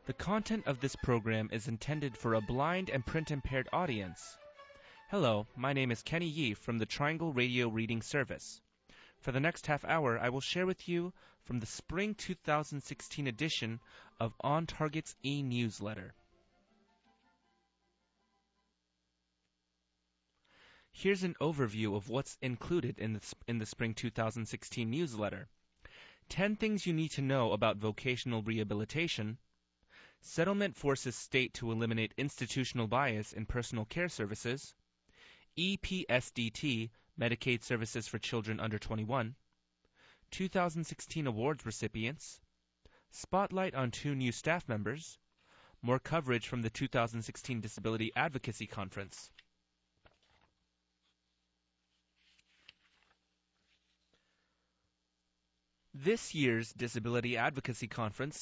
The content of this program is intended for a blind and print-impaired audience. Hello, my name is Kenny Yee from the Triangle Radio Reading Service. For the next half hour, I will share with you from the Spring 2016 edition of On Target's e-newsletter. Here's an overview of what's included in the Spring 2016 newsletter. 10 things you need to know about vocational rehabilitation. Settlement forces state to eliminate institutional bias in personal care services. EPSDT, Medicaid Services for Children Under 21. 2016 awards recipients. Spotlight on 2 new staff members. More coverage from the 2016 Disability Advocacy Conference. This year's Disability Advocacy Conference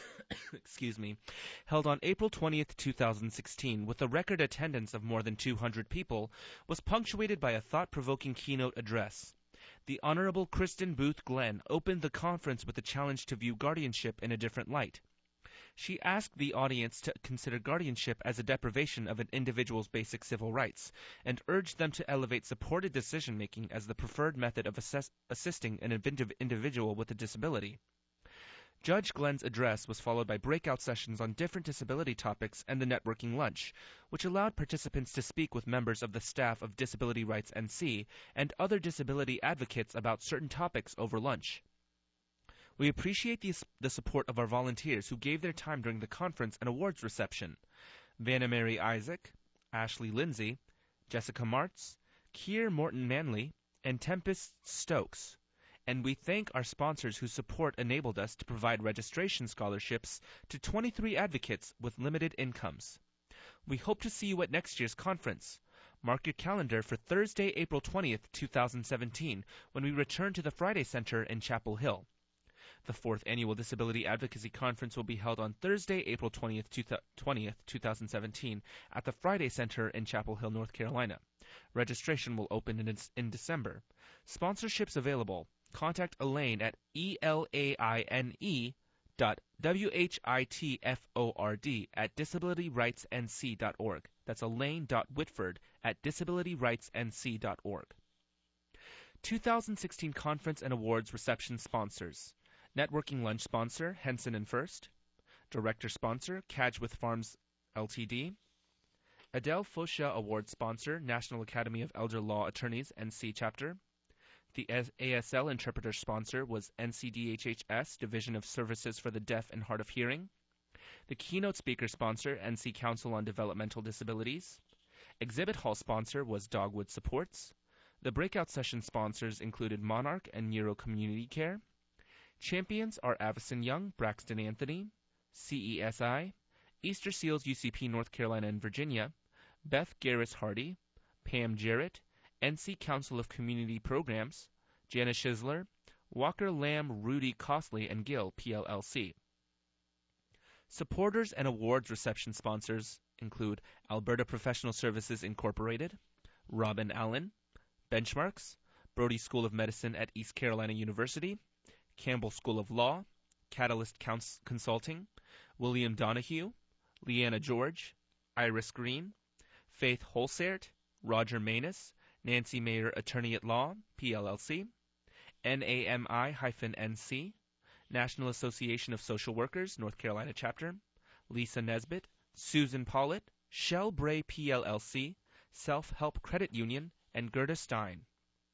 held on April 20th, 2016, with a record attendance of more than 200 people, was punctuated by a thought-provoking keynote address. The Honorable Kristen Booth Glenn opened the conference with a challenge to view guardianship in a different light. She asked the audience to consider guardianship as a deprivation of an individual's basic civil rights, and urged them to elevate supported decision-making as the preferred method of assisting an individual with a disability. Judge Glenn's address was followed by breakout sessions on different disability topics and the networking lunch, which allowed participants to speak with members of the staff of Disability Rights NC and other disability advocates about certain topics over lunch. We appreciate the support of our volunteers who gave their time during the conference and awards reception. Vanna Mary Isaac, Ashley Lindsay, Jessica Martz, Keir Morton Manley, and Tempest Stokes. And we thank our sponsors whose support enabled us to provide registration scholarships to 23 advocates with limited incomes. We hope to see you at next year's conference. Mark your calendar for Thursday, April 20th, 2017, when we return to the Friday Center in Chapel Hill. The 4th Annual Disability Advocacy Conference will be held on Thursday, April 20th, 2017, at the Friday Center in Chapel Hill, North Carolina. Registration will open in December. Sponsorships available. Contact Elaine at elaine.whitford@disabilityrightsnc.org. That's elaine.whitford@disabilityrightsnc.org. 2016 Conference and Awards Reception Sponsors. Networking Lunch Sponsor, Henson & First. Director Sponsor, Cadgwith Farms Ltd. Adele Fosha Award Sponsor, National Academy of Elder Law Attorneys, NC Chapter. The ASL Interpreter Sponsor was NCDHHS, Division of Services for the Deaf and Hard of Hearing. The Keynote Speaker Sponsor, NC Council on Developmental Disabilities. Exhibit Hall Sponsor was Dogwood Supports. The breakout session sponsors included Monarch and Neuro Community Care. Champions are Avison Young, Braxton Anthony, CESI, Easter Seals UCP North Carolina and Virginia, Beth Garris Hardy, Pam Jarrett, NC Council of Community Programs, Jana Schizler, Walker Lamb, Rudy Costley, and Gill, PLLC. Supporters and awards reception sponsors include Alberta Professional Services Incorporated, Robin Allen, Benchmarks, Brody School of Medicine at East Carolina University, Campbell School of Law, Catalyst Consulting, William Donahue, Leanna George, Iris Green, Faith Holsert, Roger Manus, Nancy Mayer Attorney at Law, PLLC, NAMI-NC, National Association of Social Workers, North Carolina Chapter, Lisa Nesbitt, Susan Pollitt, Shell Bray PLLC, Self-Help Credit Union, and Gerda Stein.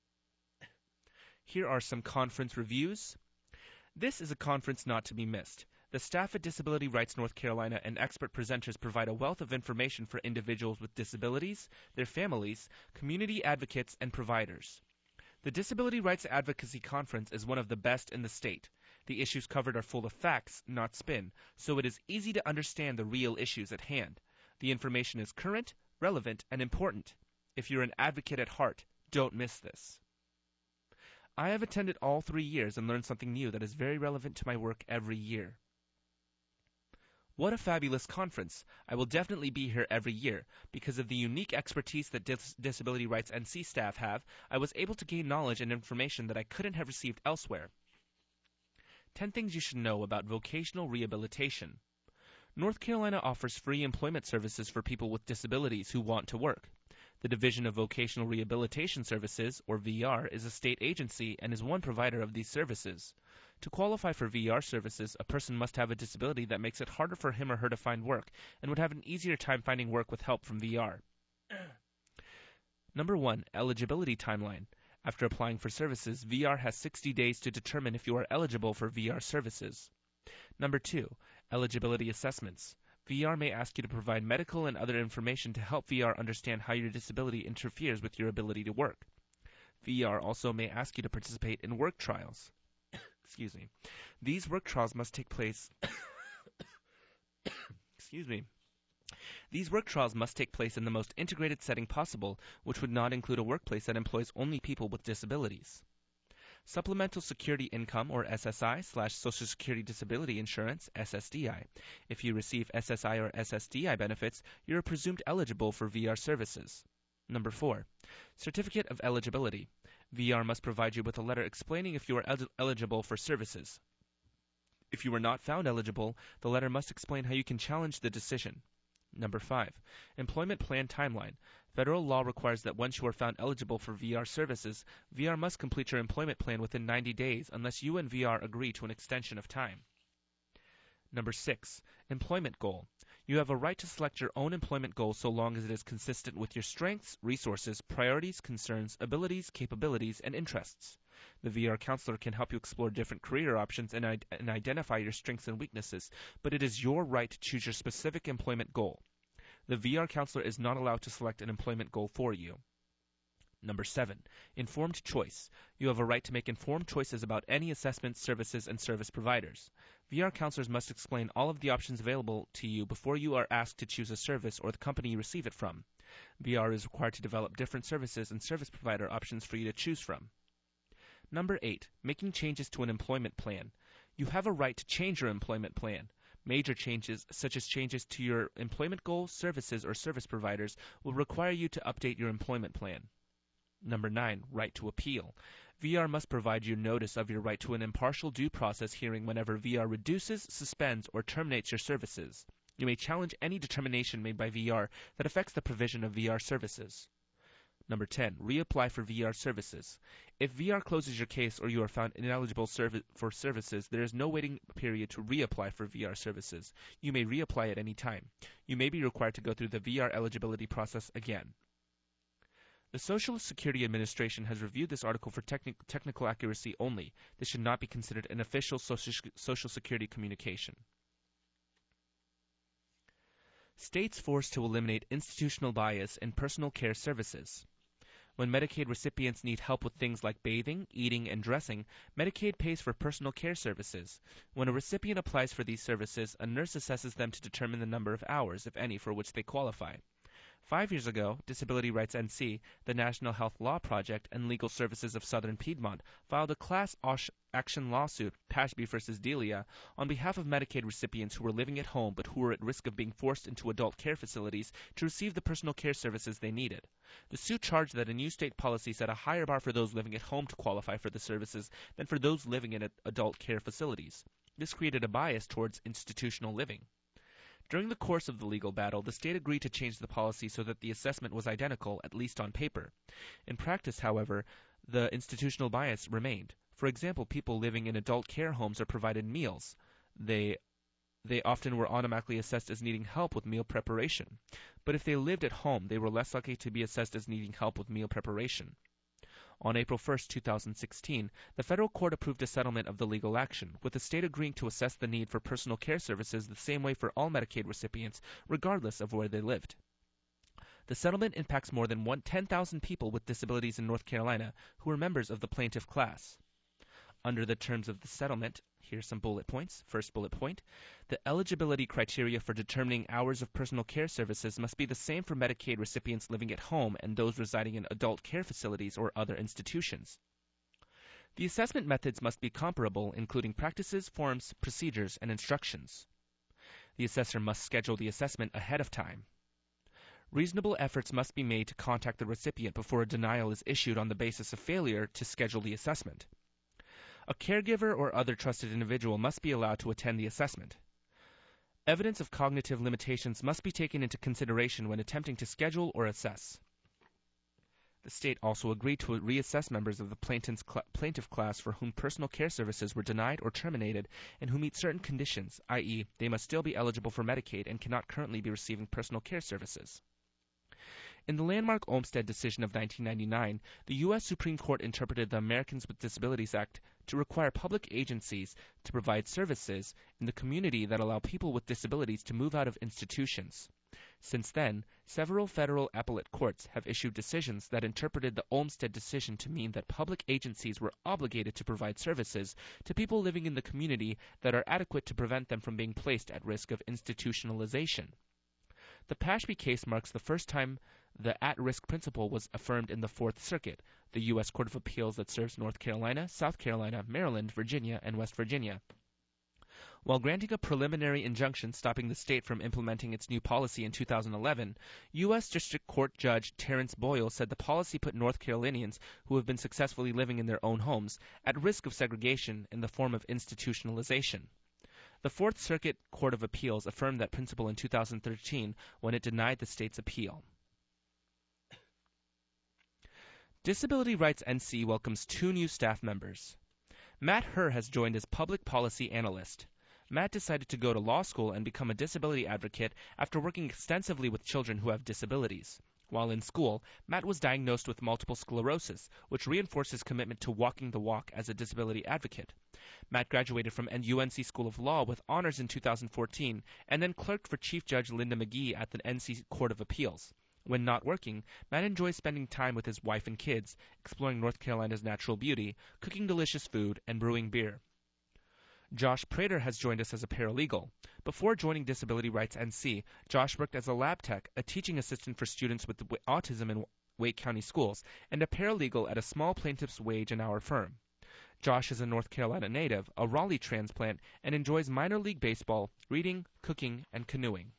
Here are some conference reviews. This is a conference not to be missed. The staff at Disability Rights North Carolina and expert presenters provide a wealth of information for individuals with disabilities, their families, community advocates, and providers. The Disability Rights Advocacy Conference is one of the best in the state. The issues covered are full of facts, not spin, so it is easy to understand the real issues at hand. The information is current, relevant, and important. If you're an advocate at heart, don't miss this. I have attended all 3 years and learned something new that is very relevant to my work every year. What a fabulous conference. I will definitely be here every year. Because of the unique expertise that Disability Rights NC staff have, I was able to gain knowledge and information that I couldn't have received elsewhere. 10 things you should know about vocational rehabilitation. North Carolina offers free employment services for people with disabilities who want to work. The Division of Vocational Rehabilitation Services, or VR, is a state agency and is one provider of these services. To qualify for VR services, a person must have a disability that makes it harder for him or her to find work and would have an easier time finding work with help from VR. Number 1. Eligibility timeline. After applying for services, VR has 60 days to determine if you are eligible for VR services. Number 2. Eligibility assessments. VR may ask you to provide medical and other information to help VR understand how your disability interferes with your ability to work. VR also may ask you to participate in work trials. Excuse me. These work trials must take place These work trials must take place in the most integrated setting possible, which would not include a workplace that employs only people with disabilities. Supplemental Security Income, or SSI/Social Security Disability Insurance, SSDI. If you receive SSI or SSDI benefits, you are presumed eligible for VR services. Number 4. Certificate of Eligibility. VR must provide you with a letter explaining if you are eligible for services. If you are not found eligible, the letter must explain how you can challenge the decision. Number 5. Employment Plan Timeline. Federal law requires that once you are found eligible for VR services, VR must complete your employment plan within 90 days unless you and VR agree to an extension of time. Number 6. Employment Goal. You have a right to select your own employment goal so long as it is consistent with your strengths, resources, priorities, concerns, abilities, capabilities, and interests. The VR counselor can help you explore different career options and identify your strengths and weaknesses, but it is your right to choose your specific employment goal. The VR counselor is not allowed to select an employment goal for you. Number 7. Informed Choice. You have a right to make informed choices about any assessments, services, and service providers. VR counselors must explain all of the options available to you before you are asked to choose a service or the company you receive it from. VR is required to develop different services and service provider options for you to choose from. Number 8. Making changes to an employment plan. You have a right to change your employment plan. Major changes, such as changes to your employment goals, services, or service providers, will require you to update your employment plan. Number 9. Right to appeal. VR must provide you notice of your right to an impartial due process hearing whenever VR reduces, suspends, or terminates your services. You may challenge any determination made by VR that affects the provision of VR services. Number 10. Reapply for VR services. If VR closes your case or you are found ineligible for services, there is no waiting period to reapply for VR services. You may reapply at any time. You may be required to go through the VR eligibility process again. The Social Security Administration has reviewed this article for technical accuracy only. This should not be considered an official Social Security communication. States forced to eliminate institutional bias in personal care services. When Medicaid recipients need help with things like bathing, eating, and dressing, Medicaid pays for personal care services. When a recipient applies for these services, a nurse assesses them to determine the number of hours, if any, for which they qualify. 5 years ago, Disability Rights NC, the National Health Law Project, and Legal Services of Southern Piedmont filed a class action lawsuit, Pashby v. Delia, on behalf of Medicaid recipients who were living at home but who were at risk of being forced into adult care facilities to receive the personal care services they needed. The suit charged that a new state policy set a higher bar for those living at home to qualify for the services than for those living in adult care facilities. This created a bias towards institutional living. During the course of the legal battle, the state agreed to change the policy so that the assessment was identical, at least on paper. In practice, however, the institutional bias remained. For example, people living in adult care homes are provided meals. They often were automatically assessed as needing help with meal preparation. But if they lived at home, they were less likely to be assessed as needing help with meal preparation. On April 1, 2016, the federal court approved a settlement of the legal action, with the state agreeing to assess the need for personal care services the same way for all Medicaid recipients, regardless of where they lived. The settlement impacts more than 10,000 people with disabilities in North Carolina who are members of the plaintiff class. Under the terms of the settlement, here's some bullet points. First bullet point, the eligibility criteria for determining hours of personal care services must be the same for Medicaid recipients living at home and those residing in adult care facilities or other institutions. The assessment methods must be comparable, including practices, forms, procedures, and instructions. The assessor must schedule the assessment ahead of time. Reasonable efforts must be made to contact the recipient before a denial is issued on the basis of failure to schedule the assessment. A caregiver or other trusted individual must be allowed to attend the assessment. Evidence of cognitive limitations must be taken into consideration when attempting to schedule or assess. The state also agreed to reassess members of the plaintiff class for whom personal care services were denied or terminated and who meet certain conditions, i.e., they must still be eligible for Medicaid and cannot currently be receiving personal care services. In the landmark Olmstead decision of 1999, the U.S. Supreme Court interpreted the Americans with Disabilities Act to require public agencies to provide services in the community that allow people with disabilities to move out of institutions. Since then, several federal appellate courts have issued decisions that interpreted the Olmstead decision to mean that public agencies were obligated to provide services to people living in the community that are adequate to prevent them from being placed at risk of institutionalization. The Pashby case marks the first time the at-risk principle was affirmed in the Fourth Circuit, the U.S. Court of Appeals that serves North Carolina, South Carolina, Maryland, Virginia, and West Virginia. While granting a preliminary injunction stopping the state from implementing its new policy in 2011, U.S. District Court Judge Terrence Boyle said the policy put North Carolinians who have been successfully living in their own homes at risk of segregation in the form of institutionalization. The Fourth Circuit Court of Appeals affirmed that principle in 2013 when it denied the state's appeal. Disability Rights NC welcomes 2 new staff members. Matt Herr has joined as public policy analyst. Matt decided to go to law school and become a disability advocate after working extensively with children who have disabilities. While in school, Matt was diagnosed with multiple sclerosis, which reinforced his commitment to walking the walk as a disability advocate. Matt graduated from UNC School of Law with honors in 2014 and then clerked for Chief Judge Linda McGee at the NC Court of Appeals. When not working, Matt enjoys spending time with his wife and kids, exploring North Carolina's natural beauty, cooking delicious food, and brewing beer. Josh Prater has joined us as a paralegal. Before joining Disability Rights NC, Josh worked as a lab tech, a teaching assistant for students with autism in Wake County schools, and a paralegal at a small plaintiff's wage an hour firm. Josh is a North Carolina native, a Raleigh transplant, and enjoys minor league baseball, reading, cooking, and canoeing.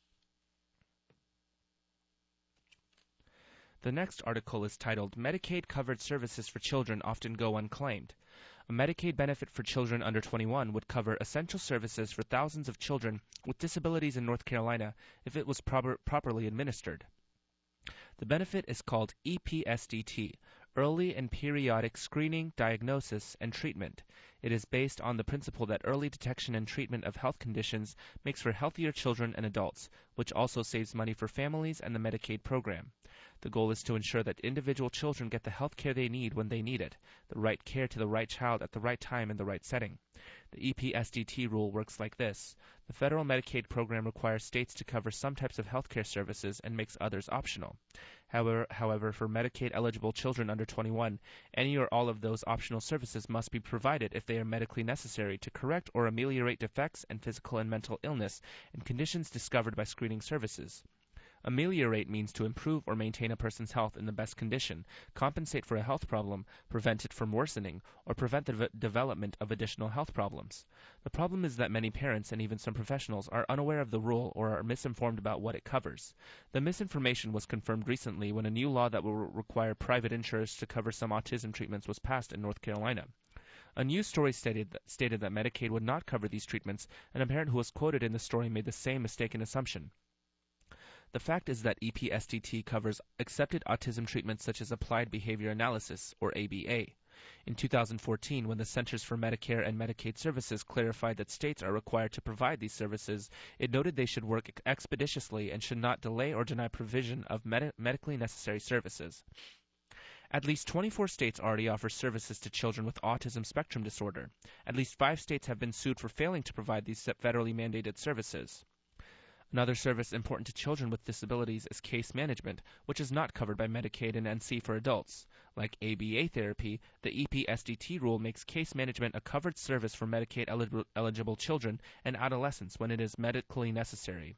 The next article is titled, Medicaid-Covered Services for Children Often Go Unclaimed. A Medicaid benefit for children under 21 would cover essential services for thousands of children with disabilities in North Carolina if it was properly administered. The benefit is called EPSDT, Early and Periodic Screening, Diagnosis, and Treatment. It is based on the principle that early detection and treatment of health conditions makes for healthier children and adults, which also saves money for families and the Medicaid program. The goal is to ensure that individual children get the health care they need when they need it, the right care to the right child at the right time in the right setting. The EPSDT rule works like this. The federal Medicaid program requires states to cover some types of health care services and makes others optional. However, for Medicaid-eligible children under 21, any or all of those optional services must be provided if they are medically necessary to correct or ameliorate defects and physical and mental illness and conditions discovered by screening services. Ameliorate means to improve or maintain a person's health in the best condition, compensate for a health problem, prevent it from worsening, or prevent the development of additional health problems. The problem is that many parents and even some professionals are unaware of the rule or are misinformed about what it covers. The misinformation was confirmed recently when a new law that will require private insurers to cover some autism treatments was passed in North Carolina. A news story stated that Medicaid would not cover these treatments, and a parent who was quoted in the story made the same mistaken assumption. The fact is that EPSDT covers accepted autism treatments such as Applied Behavior Analysis, or ABA. In 2014, when the Centers for Medicare and Medicaid Services clarified that states are required to provide these services, it noted they should work expeditiously and should not delay or deny provision of medically necessary services. At least 24 states already offer services to children with autism spectrum disorder. At least 5 states have been sued for failing to provide these federally mandated services. Another service important to children with disabilities is case management, which is not covered by Medicaid and NC for adults. Like ABA therapy, the EPSDT rule makes case management a covered service for Medicaid-eligible children and adolescents when it is medically necessary.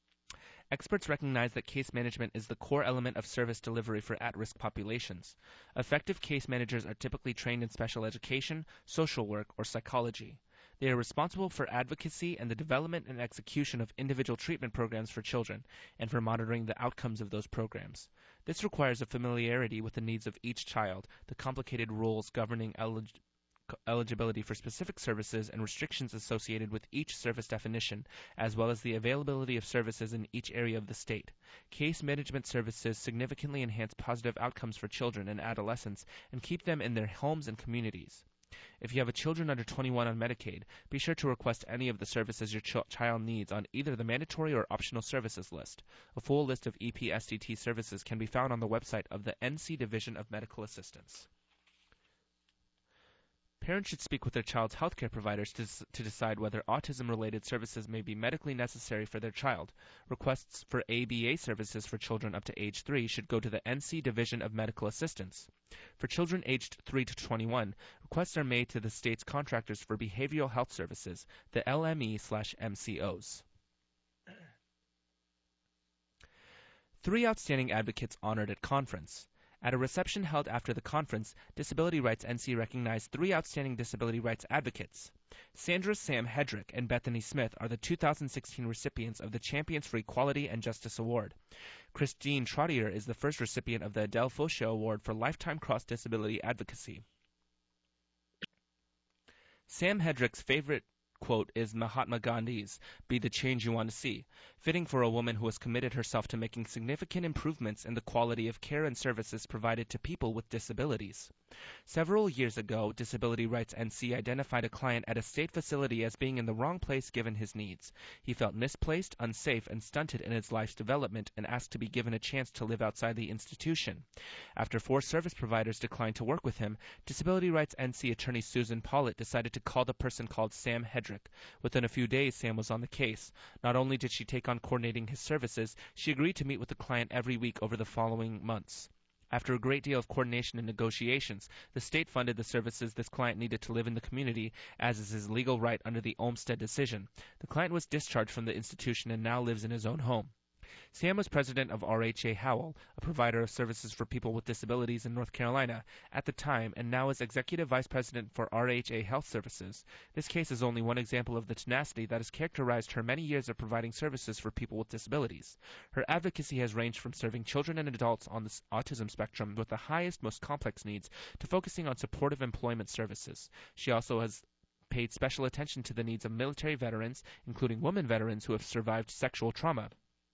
Experts recognize that case management is the core element of service delivery for at-risk populations. Effective case managers are typically trained in special education, social work, or psychology. They are responsible for advocacy and the development and execution of individual treatment programs for children, and for monitoring the outcomes of those programs. This requires a familiarity with the needs of each child, the complicated rules governing eligibility for specific services and restrictions associated with each service definition, as well as the availability of services in each area of the state. Case management services significantly enhance positive outcomes for children and adolescents and keep them in their homes and communities. If you have a children under 21 on Medicaid, be sure to request any of the services your child needs on either the mandatory or optional services list. A full list of EPSDT services can be found on the website of the NC Division of Medical Assistance. Parents should speak with their child's healthcare providers to decide whether autism-related services may be medically necessary for their child. Requests for ABA services for children up to age 3 should go to the NC Division of Medical Assistance. For children aged 3 to 21, requests are made to the state's contractors for behavioral health services, the LME/MCOs. 3 outstanding advocates honored at conference. At a reception held after the conference, Disability Rights NC recognized 3 outstanding disability rights advocates. Sandra Sam Hedrick and Bethany Smith are the 2016 recipients of the Champions for Equality and Justice Award. Christine Trottier is the first recipient of the Adele Faucheux Award for Lifetime Cross-Disability Advocacy. Sam Hedrick's favorite quote is Mahatma Gandhi's, "Be the change you want to see," fitting for a woman who has committed herself to making significant improvements in the quality of care and services provided to people with disabilities. Several years ago, Disability Rights NC identified a client at a state facility as being in the wrong place given his needs. He felt misplaced, unsafe, and stunted in his life's development and asked to be given a chance to live outside the institution. After 4 service providers declined to work with him, Disability Rights NC attorney Susan Pollitt decided to call the person called Sam Hedrick. Within a few days, Sam was on the case. Not only did she take on coordinating his services, she agreed to meet with the client every week over the following months. After a great deal of coordination and negotiations, the state funded the services this client needed to live in the community, as is his legal right under the Olmstead decision. The client was discharged from the institution and now lives in his own home. Sam was president of RHA Howell, a provider of services for people with disabilities in North Carolina, at the time, and now is executive vice president for RHA Health Services. This case is only one example of the tenacity that has characterized her many years of providing services for people with disabilities. Her advocacy has ranged from serving children and adults on the autism spectrum with the highest, most complex needs to focusing on supportive employment services. She also has paid special attention to the needs of military veterans, including women veterans who have survived sexual trauma.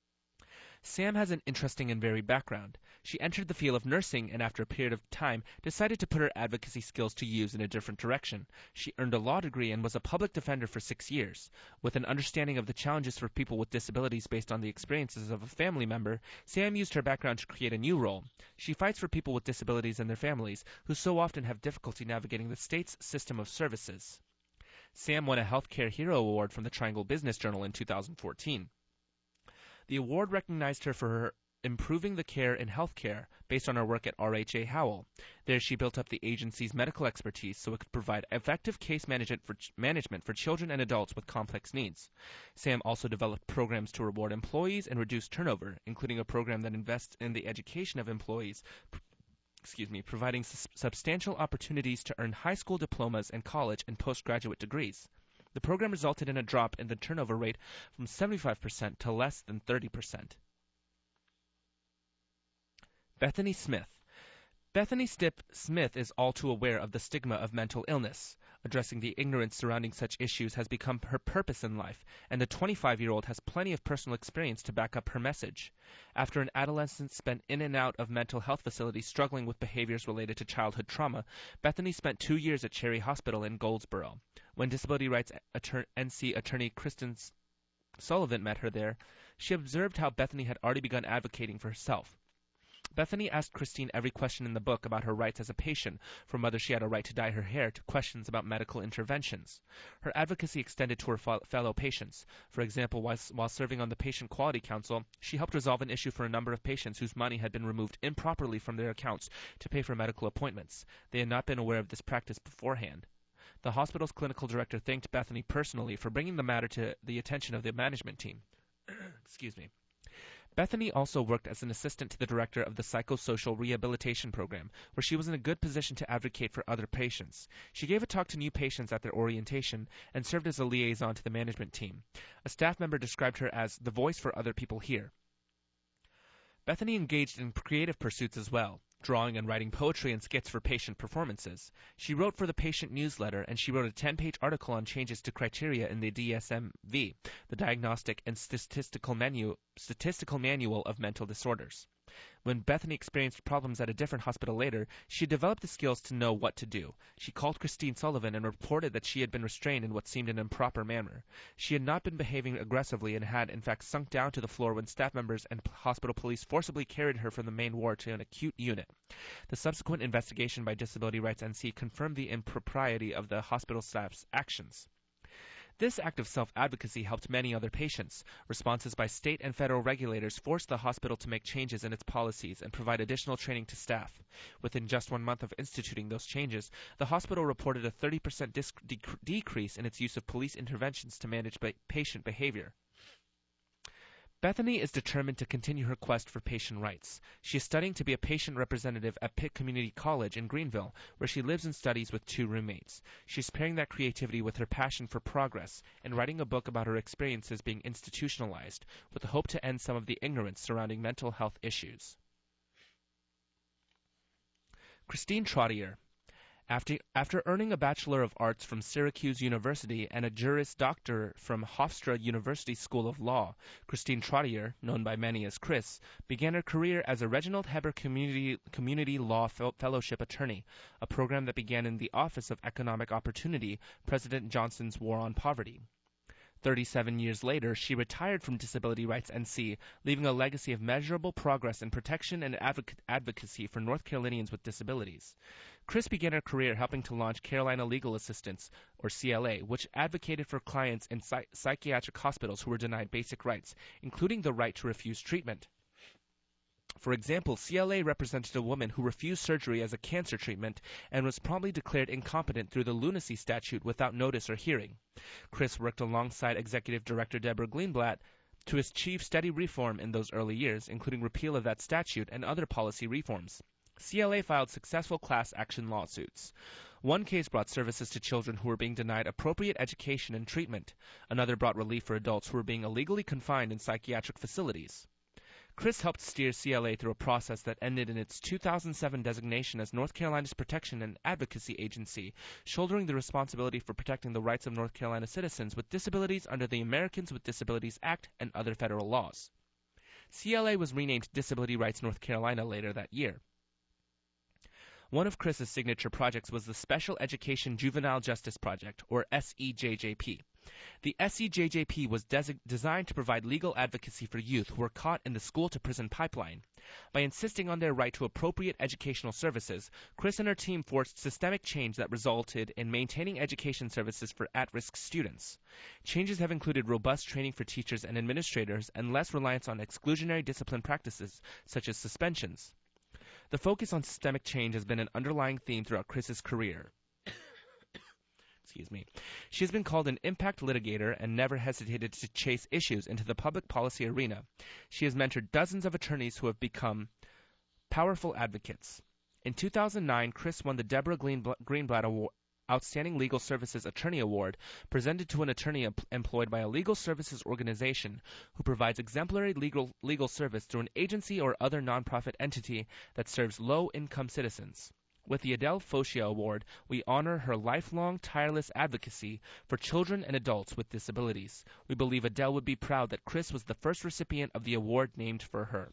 Sam has an interesting and varied background. She entered the field of nursing and after a period of time decided to put her advocacy skills to use in a different direction. She earned a law degree and was a public defender for 6 years. With an understanding of the challenges for people with disabilities based on the experiences of a family member, Sam used her background to create a new role. She fights for people with disabilities and their families, who so often have difficulty navigating the state's system of services. Sam won a Healthcare Hero Award from the Triangle Business Journal in 2014. The award recognized her for her improving the care in healthcare based on her work at RHA Howell. There she built up the agency's medical expertise so it could provide effective case management for children and adults with complex needs. Sam also developed programs to reward employees and reduce turnover, including a program that invests in the education of employees, providing substantial opportunities to earn high school diplomas and college and postgraduate degrees. The program resulted in a drop in the turnover rate from 75% to less than 30%. Bethany Smith. Bethany Smith is all too aware of the stigma of mental illness. Addressing the ignorance surrounding such issues has become her purpose in life, and the 25-year-old has plenty of personal experience to back up her message. After an adolescent spent in and out of mental health facilities struggling with behaviors related to childhood trauma, Bethany spent 2 years at Cherry Hospital in Goldsboro. When Disability Rights NC attorney Kristen Sullivan met her there, she observed how Bethany had already begun advocating for herself. Bethany asked Christine every question in the book about her rights as a patient, from whether she had a right to dye her hair to questions about medical interventions. Her advocacy extended to her fellow patients. For example, while serving on the Patient Quality Council, she helped resolve an issue for a number of patients whose money had been removed improperly from their accounts to pay for medical appointments. They had not been aware of this practice beforehand. The hospital's clinical director thanked Bethany personally for bringing the matter to the attention of the management team. Bethany also worked as an assistant to the director of the Psychosocial Rehabilitation Program, where she was in a good position to advocate for other patients. She gave a talk to new patients at their orientation and served as a liaison to the management team. A staff member described her as the voice for other people here. Bethany engaged in creative pursuits as well. drawing and writing poetry and skits for patient performances. She wrote for the patient newsletter, and she wrote a 10-page article on changes to criteria in the DSM-V, the Diagnostic and Statistical Manual of Mental Disorders. When Bethany experienced problems at a different hospital later, she developed the skills to know what to do. She called Christine Sullivan and reported that she had been restrained in what seemed an improper manner. She had not been behaving aggressively and had, in fact, sunk down to the floor when staff members and hospital police forcibly carried her from the main ward to an acute unit. The subsequent investigation by Disability Rights NC confirmed the impropriety of the hospital staff's actions. This act of self-advocacy helped many other patients. Responses by state and federal regulators forced the hospital to make changes in its policies and provide additional training to staff. Within just 1 month of instituting those changes, the hospital reported a 30% decrease in its use of police interventions to manage patient behavior. Bethany is determined to continue her quest for patient rights. She is studying to be a patient representative at Pitt Community College in Greenville, where she lives and studies with 2 roommates. She is pairing that creativity with her passion for progress and writing a book about her experiences being institutionalized, with the hope to end some of the ignorance surrounding mental health issues. Christine Trottier. After earning a Bachelor of Arts from Syracuse University and a Juris Doctor from Hofstra University School of Law, Christine Trottier, known by many as Chris, began her career as a Reginald Heber Community Law Fellowship Attorney, a program that began in the Office of Economic Opportunity, President Johnson's War on Poverty. 37 years later, she retired from Disability Rights NC, leaving a legacy of measurable progress in protection and advocacy for North Carolinians with disabilities. Chris began her career helping to launch Carolina Legal Assistance, or CLA, which advocated for clients in psychiatric hospitals who were denied basic rights, including the right to refuse treatment. For example, CLA represented a woman who refused surgery as a cancer treatment and was promptly declared incompetent through the lunacy statute without notice or hearing. Chris worked alongside Executive Director Deborah Greenblatt to achieve steady reform in those early years, including repeal of that statute and other policy reforms. CLA filed successful class action lawsuits. One case brought services to children who were being denied appropriate education and treatment. Another brought relief for adults who were being illegally confined in psychiatric facilities. Chris helped steer CLA through a process that ended in its 2007 designation as North Carolina's Protection and Advocacy Agency, shouldering the responsibility for protecting the rights of North Carolina citizens with disabilities under the Americans with Disabilities Act and other federal laws. CLA was renamed Disability Rights North Carolina later that year. One of Chris's signature projects was the Special Education Juvenile Justice Project, or SEJJP. The SEJJP was designed to provide legal advocacy for youth who were caught in the school-to-prison pipeline. By insisting on their right to appropriate educational services, Chris and her team forced systemic change that resulted in maintaining education services for at-risk students. Changes have included robust training for teachers and administrators and less reliance on exclusionary discipline practices, such as suspensions. The focus on systemic change has been an underlying theme throughout Chris's career. She has been called an impact litigator and never hesitated to chase issues into the public policy arena. She has mentored dozens of attorneys who have become powerful advocates. In 2009, Chris won the Deborah Greenblatt Award, Outstanding Legal Services Attorney Award, presented to an attorney employed by a legal services organization who provides exemplary legal service through an agency or other nonprofit entity that serves low-income citizens. With the Adele Focia Award, we honor her lifelong, tireless advocacy for children and adults with disabilities. We believe Adele would be proud that Chris was the first recipient of the award named for her.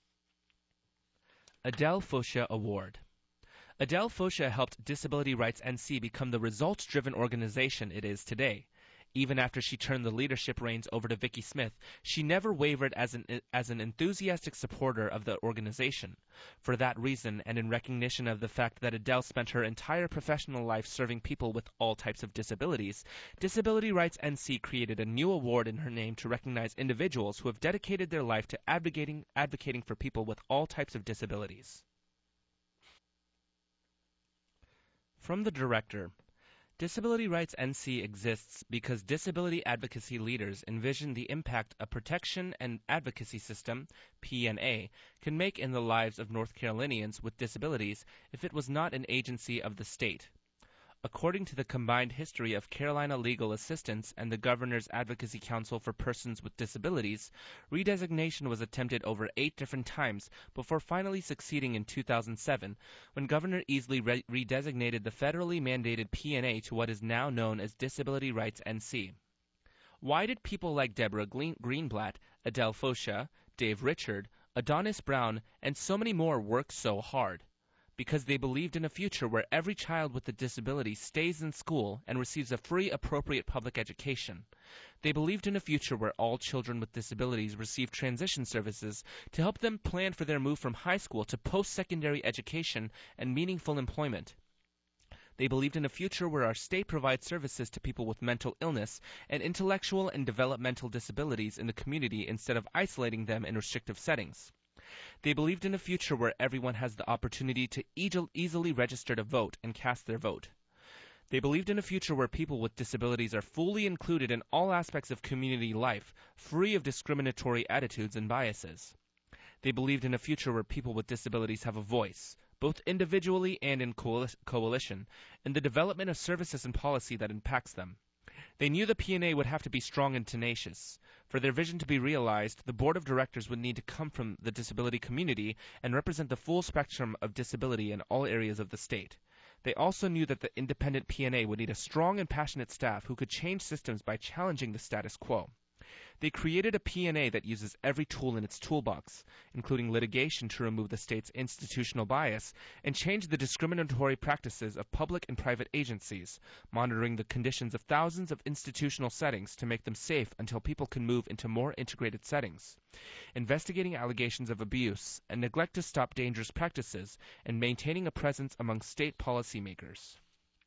Adele Focia Award. Adele Focia helped Disability Rights NC become the results-driven organization it is today. Even after she turned the leadership reins over to Vicki Smith, she never wavered as an enthusiastic supporter of the organization. For that reason, and in recognition of the fact that Adele spent her entire professional life serving people with all types of disabilities, Disability Rights NC created a new award in her name to recognize individuals who have dedicated their life to advocating for people with all types of disabilities. From the Director. Disability Rights NC exists because disability advocacy leaders envision the impact a protection and advocacy system, P&A, can make in the lives of North Carolinians with disabilities if it was not an agency of the state. According to the combined history of Carolina Legal Assistance and the Governor's Advocacy Council for Persons with Disabilities, redesignation was attempted over 8 different times before finally succeeding in 2007, when Governor Easley redesignated the federally mandated P&A to what is now known as Disability Rights NC. Why did people like Deborah Greenblatt, Adele Fosha, Dave Richard, Adonis Brown, and so many more work so hard? Because they believed in a future where every child with a disability stays in school and receives a free, appropriate public education. They believed in a future where all children with disabilities receive transition services to help them plan for their move from high school to post-secondary education and meaningful employment. They believed in a future where our state provides services to people with mental illness and intellectual and developmental disabilities in the community instead of isolating them in restrictive settings. They believed in a future where everyone has the opportunity to easily register to vote and cast their vote. They believed in a future where people with disabilities are fully included in all aspects of community life, free of discriminatory attitudes and biases. They believed in a future where people with disabilities have a voice, both individually and in coalition, in the development of services and policy that impacts them. They knew the P&A would have to be strong and tenacious. For their vision to be realized, the board of directors would need to come from the disability community and represent the full spectrum of disability in all areas of the state. They also knew that the independent P&A would need a strong and passionate staff who could change systems by challenging the status quo. They created a P&A that uses every tool in its toolbox, including litigation to remove the state's institutional bias and change the discriminatory practices of public and private agencies, monitoring the conditions of thousands of institutional settings to make them safe until people can move into more integrated settings, investigating allegations of abuse and neglect to stop dangerous practices, and maintaining a presence among state policymakers.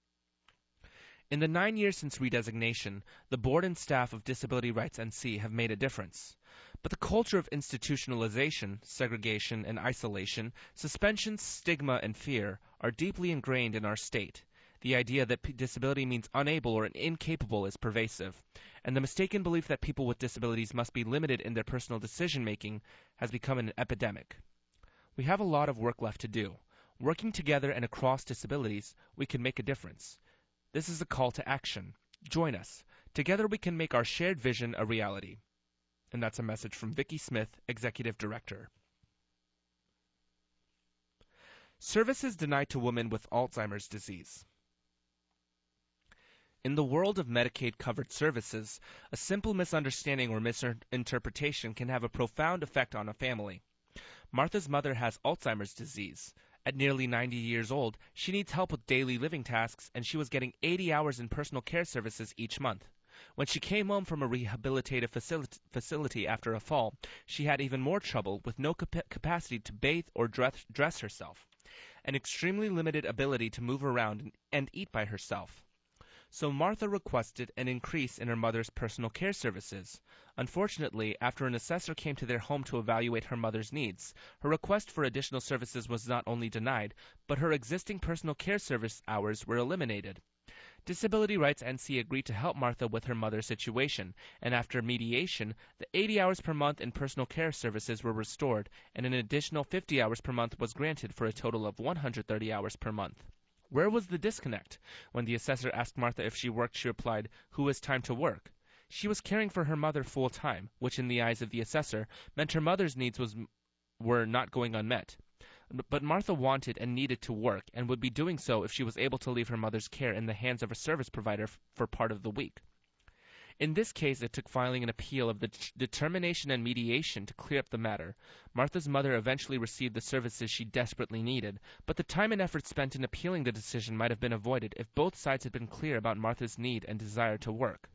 In the 9 years since redesignation, the board and staff of Disability Rights NC have made a difference. But the culture of institutionalization, segregation, and isolation, suspension, stigma, and fear are deeply ingrained in our state. The idea that disability means unable or incapable is pervasive, and the mistaken belief that people with disabilities must be limited in their personal decision-making has become an epidemic. We have a lot of work left to do. Working together and across disabilities, we can make a difference. This is a call to action. Join us. Together we can make our shared vision a reality. And that's a message from Vicki Smith, Executive Director. Services denied to women with Alzheimer's disease. In the world of Medicaid-covered services, a simple misunderstanding or misinterpretation can have a profound effect on a family. Martha's mother has Alzheimer's disease. At nearly 90 years old, she needs help with daily living tasks, and she was getting 80 hours in personal care services each month. When she came home from a rehabilitative facility after a fall, she had even more trouble with no capacity to bathe or dress herself, an extremely limited ability to move around and eat by herself. So Martha requested an increase in her mother's personal care services. Unfortunately, after an assessor came to their home to evaluate her mother's needs, her request for additional services was not only denied, but her existing personal care service hours were eliminated. Disability Rights NC agreed to help Martha with her mother's situation, and after mediation, the 80 hours per month in personal care services were restored, and an additional 50 hours per month was granted for a total of 130 hours per month. Where was the disconnect? When the assessor asked Martha if she worked, she replied, "Who has time to work?" She was caring for her mother full time, which in the eyes of the assessor meant her mother's needs were not going unmet. But Martha wanted and needed to work, and would be doing so if she was able to leave her mother's care in the hands of a service provider for part of the week. In this case, it took filing an appeal of the determination and mediation to clear up the matter. Martha's mother eventually received the services she desperately needed, but the time and effort spent in appealing the decision might have been avoided if both sides had been clear about Martha's need and desire to work.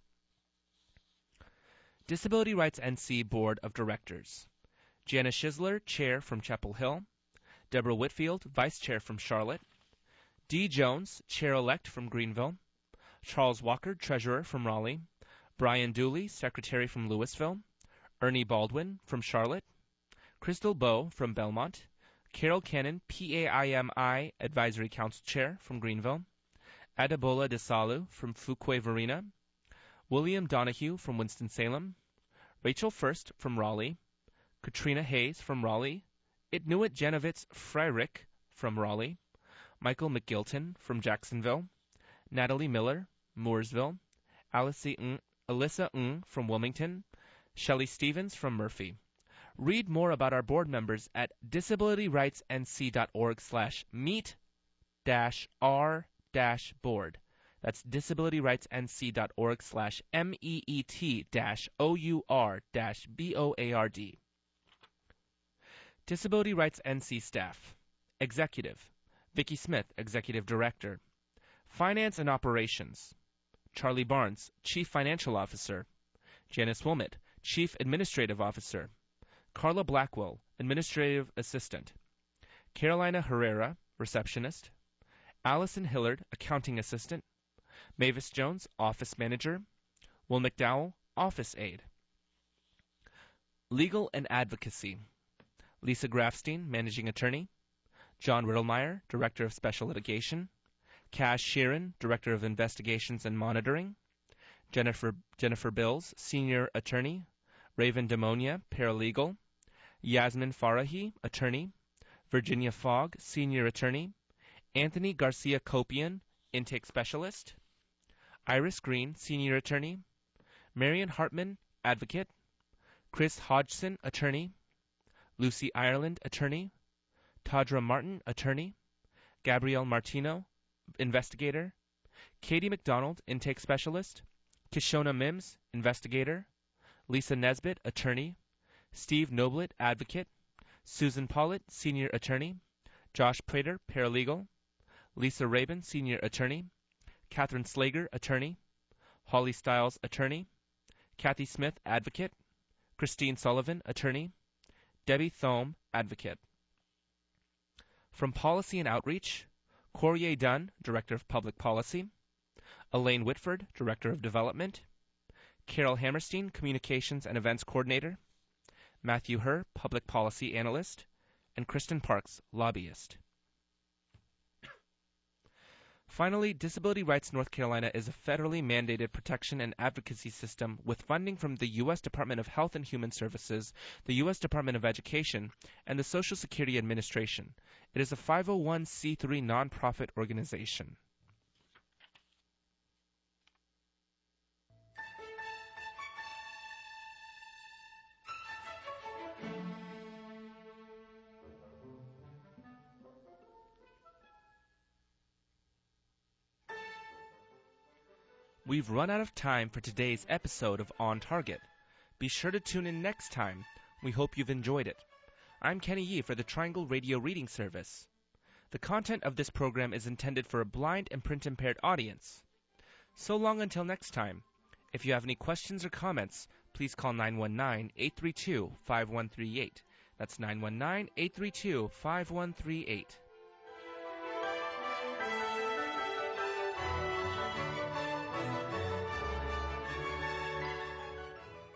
Disability Rights NC Board of Directors. Jana Schisler, Chair from Chapel Hill. Deborah Whitfield, Vice Chair from Charlotte. Dee Jones, Chair-elect from Greenville. Charles Walker, Treasurer from Raleigh. Brian Dooley, Secretary from Louisville. Ernie Baldwin from Charlotte. Crystal Bowe from Belmont. Carol Cannon, PAIMI Advisory Council Chair from Greenville. Adebola Desalu from Fuquay-Varina. William Donahue from Winston-Salem. Rachel First from Raleigh. Katrina Hayes from Raleigh. Inuit Janovitz Freilich from Raleigh. Michael McGilton from Jacksonville. Natalie Miller, Mooresville, Alyssa Ng from Wilmington, Shelley Stevens from Murphy. Read more about our board members at disabilityrightsnc.org/meet-r-board. That's disabilityrightsnc.org/meet-our-board. Disability Rights NC staff. Executive. Vicki Smith, Executive Director. Finance and Operations. Charlie Barnes, Chief Financial Officer. Janice Wilmot, Chief Administrative Officer. Carla Blackwell, Administrative Assistant. Carolina Herrera, Receptionist. Allison Hillard, Accounting Assistant. Mavis Jones, Office Manager. Will McDowell, Office Aide. Legal and Advocacy. Lisa Grafstein, Managing Attorney. John Riddlemeyer, Director of Special Litigation. Kaz Sheeran, Director of Investigations and Monitoring. Jennifer Bills, Senior Attorney. Raven Demonia, Paralegal. Yasmin Farahi, Attorney. Virginia Fogg, Senior Attorney. Anthony Garcia Copian, Intake Specialist. Iris Green, Senior Attorney. Marion Hartman, Advocate. Chris Hodgson, Attorney. Lucy Ireland, Attorney. Tadra Martin, Attorney. Gabrielle Martino, Investigator. Katie McDonald, Intake Specialist. Kishona Mims, Investigator. Lisa Nesbitt, Attorney. Steve Noblet, Advocate. Susan Pollitt, Senior Attorney. Josh Prater, Paralegal. Lisa Rabin, Senior Attorney. Catherine Slager, Attorney. Holly Stiles, Attorney. Kathy Smith, Advocate. Christine Sullivan, Attorney. Debbie Thome, Advocate. From Policy and Outreach, Courier Dunn, Director of Public Policy. Elaine Whitford, Director of Development. Carol Hammerstein, Communications and Events Coordinator. Matthew Herr, Public Policy Analyst. And Kristen Parks, Lobbyist. Finally, Disability Rights North Carolina is a federally mandated protection and advocacy system with funding from the U.S. Department of Health and Human Services, the U.S. Department of Education, and the Social Security Administration. It is a 501c3 nonprofit organization. We've run out of time for today's episode of On Target. Be sure to tune in next time. We hope you've enjoyed it. I'm Kenny Yee for the Triangle Radio Reading Service. The content of this program is intended for a blind and print-impaired audience. So long until next time. If you have any questions or comments, please call 919-832-5138. That's 919-832-5138.